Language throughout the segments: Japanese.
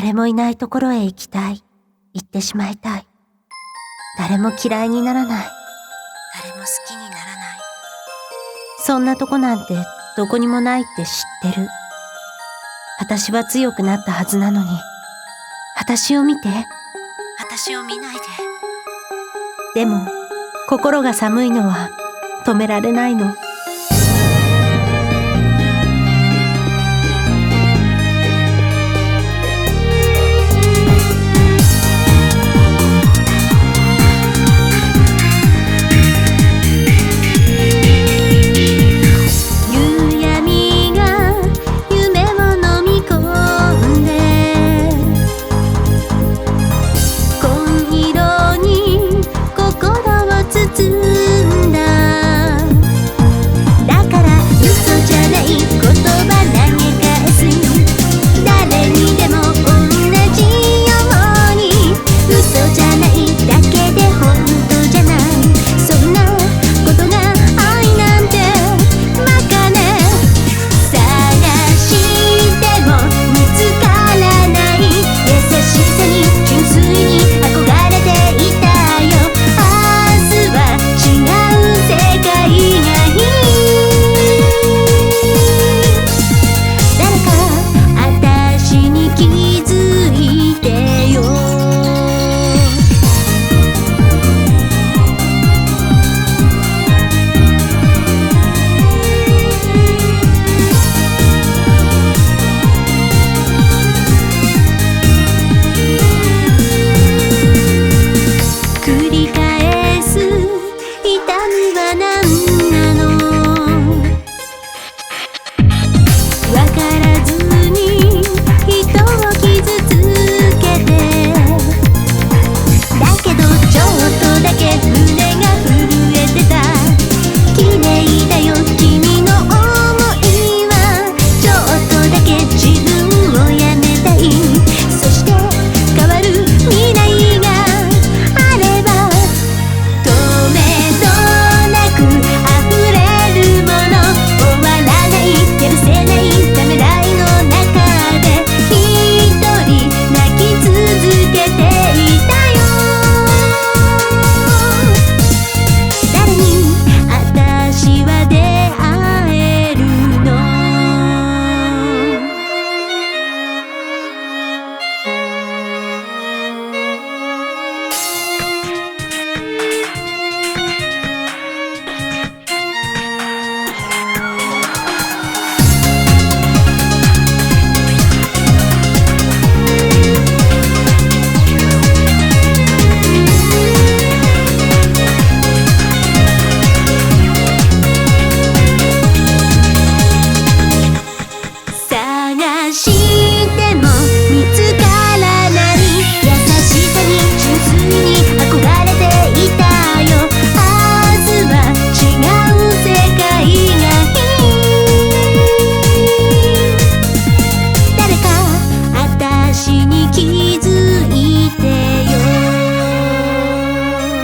誰もいないところへ行きたい。行ってしまいたい。誰も嫌いにならない。誰も好きにならない。そんなとこなんてどこにもないって知ってる。私は強くなったはずなのに。私を見て。私を見ないで。でも、心が寒いのは止められないの。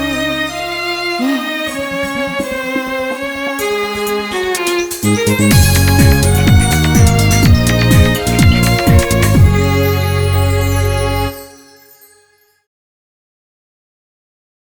ねえ